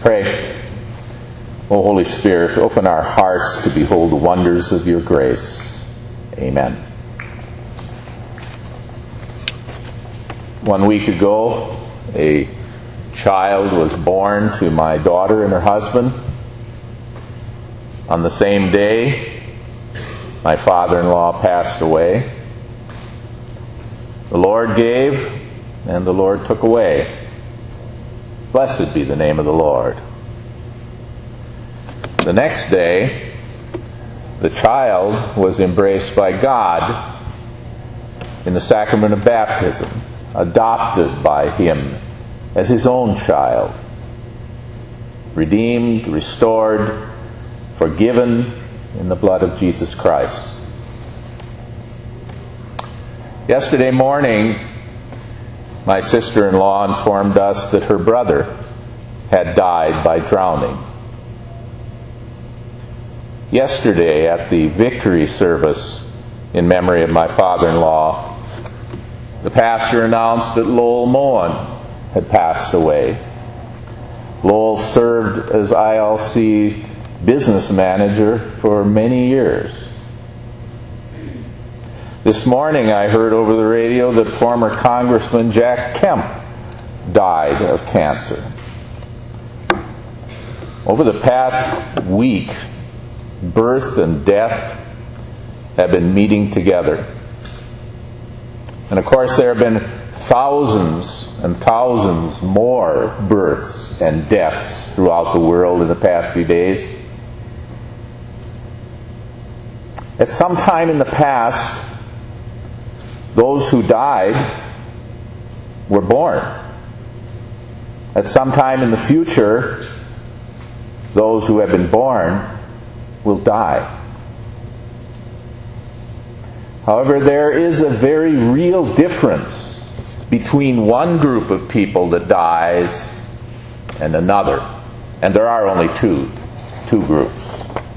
pray. O Holy Spirit, open our hearts to behold the wonders of your grace. Amen. 1 week ago, a child was born to my daughter and her husband. On the same day, my father-in-law passed away. The Lord gave, and the Lord took away. Blessed be the name of the Lord. The next day, the child was embraced by God in the sacrament of baptism, adopted by Him as His own child, redeemed, restored, forgiven in the blood of Jesus Christ. Yesterday morning, my sister-in-law informed us that her brother had died by drowning. Yesterday, at the victory service in memory of my father-in-law, the pastor announced that Lowell Moen had passed away. Lowell served as ILC business manager for many years. This morning I heard over the radio that former Congressman Jack Kemp died of cancer. Over the past week, birth and death have been meeting together. And of course there have been thousands and thousands more births and deaths throughout the world in the past few days. At some time in the past, those who died were born. At some time in the future, those who have been born will die. However, there is a very real difference between one group of people that dies and another. And there are only two groups.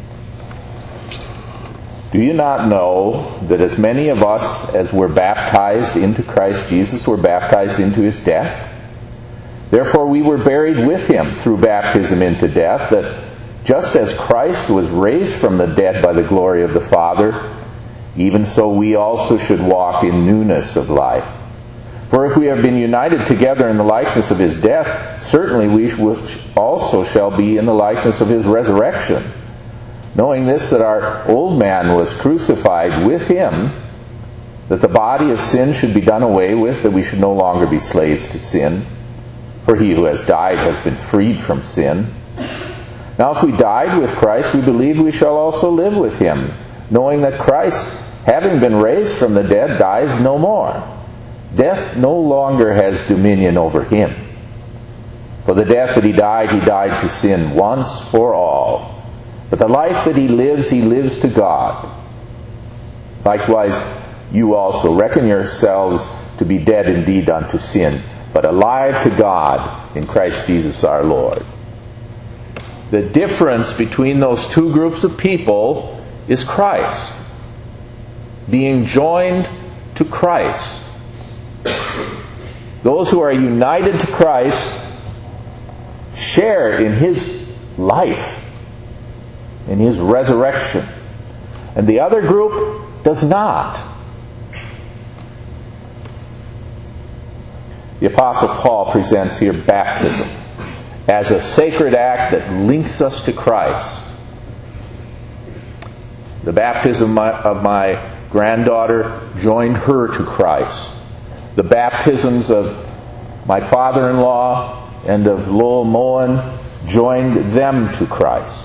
Do you not know that as many of us as were baptized into Christ Jesus were baptized into His death? Therefore we were buried with Him through baptism into death, that just as Christ was raised from the dead by the glory of the Father, even so we also should walk in newness of life. For if we have been united together in the likeness of His death, certainly we also shall be in the likeness of His resurrection. Knowing this, that our old man was crucified with Him, that the body of sin should be done away with, that we should no longer be slaves to sin. For he who has died has been freed from sin. Now if we died with Christ, we believe we shall also live with Him, knowing that Christ, having been raised from the dead, dies no more. Death no longer has dominion over Him. For the death that He died to sin once for all. But the life that He lives to God. Likewise, you also reckon yourselves to be dead indeed unto sin, but alive to God in Christ Jesus our Lord. The difference between those two groups of people is Christ. Being joined to Christ. Those who are united to Christ share in His life, in His resurrection. And the other group does not. The Apostle Paul presents here baptism as a sacred act that links us to Christ. The baptism of my granddaughter joined her to Christ. The baptisms of my father-in-law and of Lowell Moen joined them to Christ.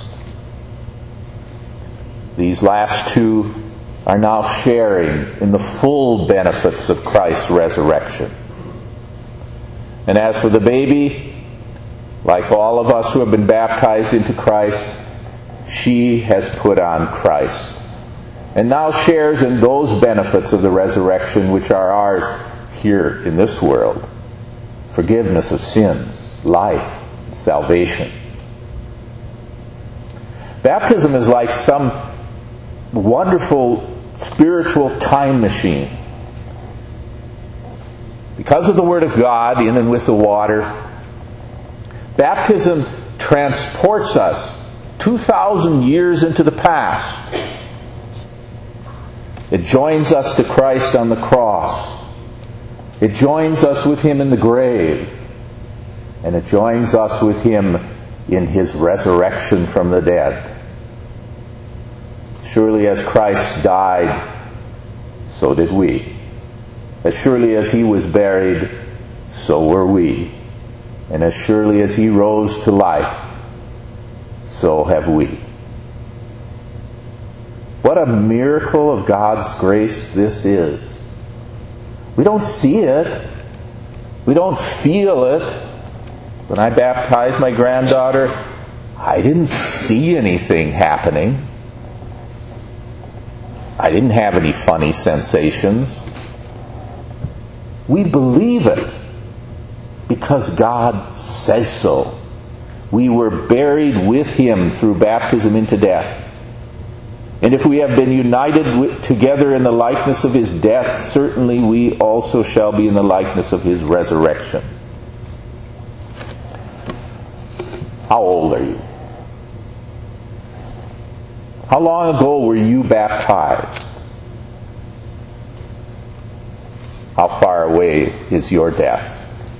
These last two are now sharing in the full benefits of Christ's resurrection. And as for the baby, like all of us who have been baptized into Christ, she has put on Christ, and now shares in those benefits of the resurrection which are ours here in this world. Forgiveness of sins, life, salvation. Baptism is like some wonderful spiritual time machine. Because of the Word of God in and with the water, baptism transports us 2,000 years into the past. It joins us to Christ on the cross. It joins us with Him in the grave. And it joins us with Him in His resurrection from the dead. Surely as Christ died, so did we. As surely as He was buried, so were we. And as surely as He rose to life, so have we. What a miracle of God's grace this is. We don't see it. We don't feel it. When I baptized my granddaughter, I didn't see anything happening. I didn't have any funny sensations. We believe it because God says so. We were buried with Him through baptism into death. And if we have been united together in the likeness of His death, certainly we also shall be in the likeness of His resurrection. How old are you? How long ago were you baptized? How far away is your death?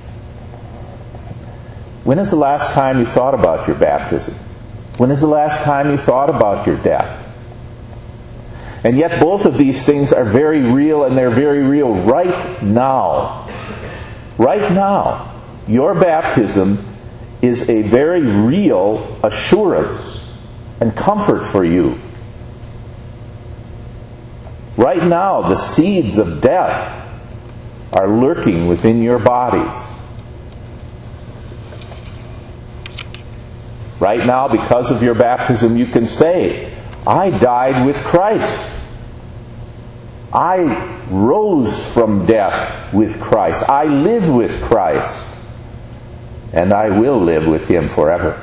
When is the last time you thought about your baptism? When is the last time you thought about your death? And yet both of these things are very real, and they're very real right now. Right now. Your baptism is a very real assurance and comfort for you. Right now, the seeds of death are lurking within your bodies. Right now, because of your baptism, you can say, I died with Christ. I rose from death with Christ. I live with Christ. And I will live with Him forever.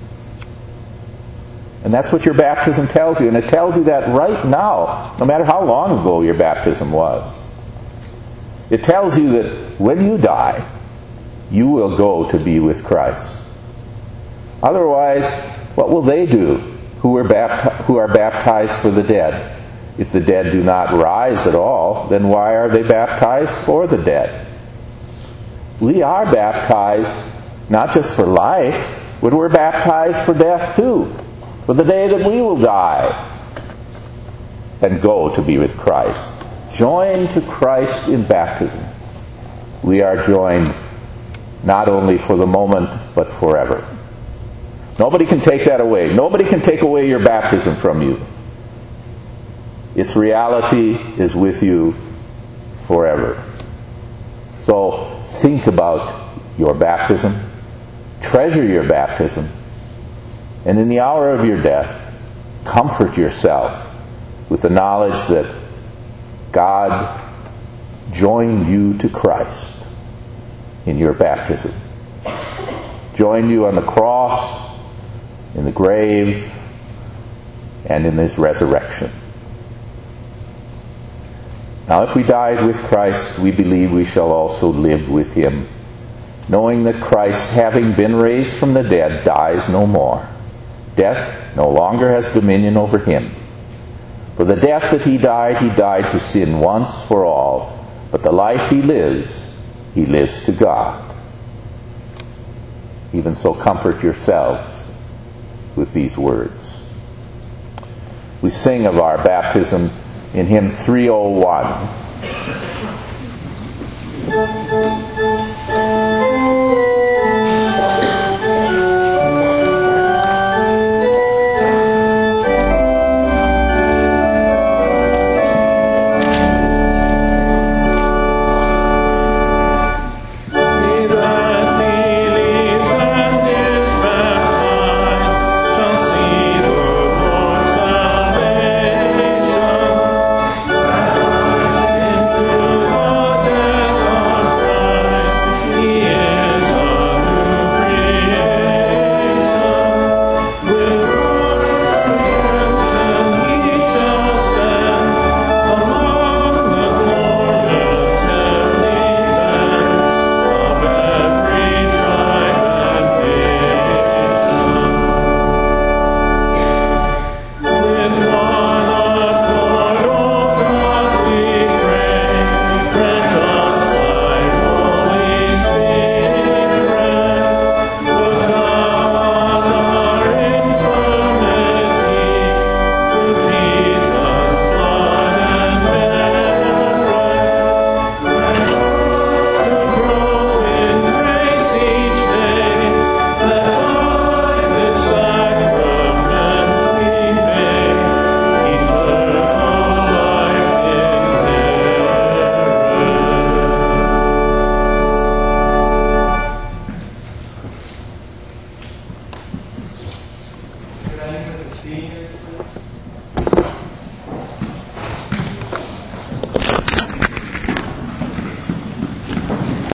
And that's what your baptism tells you. And it tells you that right now, no matter how long ago your baptism was. It tells you that when you die, you will go to be with Christ. Otherwise, what will they do who are baptized for the dead? If the dead do not rise at all, then why are they baptized for the dead? We are baptized not just for life, but we're baptized for death too. For the day that we will die and go to be with Christ. Joined to Christ in baptism. We are joined not only for the moment, but forever. Nobody can take that away. Nobody can take away your baptism from you. Its reality is with you forever. So think about your baptism. Treasure your baptism. And in the hour of your death, comfort yourself with the knowledge that God joined you to Christ in your baptism. Joined you on the cross, in the grave, and in His resurrection. Now if we died with Christ, we believe we shall also live with Him, knowing that Christ, having been raised from the dead, dies no more. Death no longer has dominion over Him. For the death that He died to sin once for all, but the life He lives to God. Even so, comfort yourselves with these words. We sing of our baptism in hymn 301.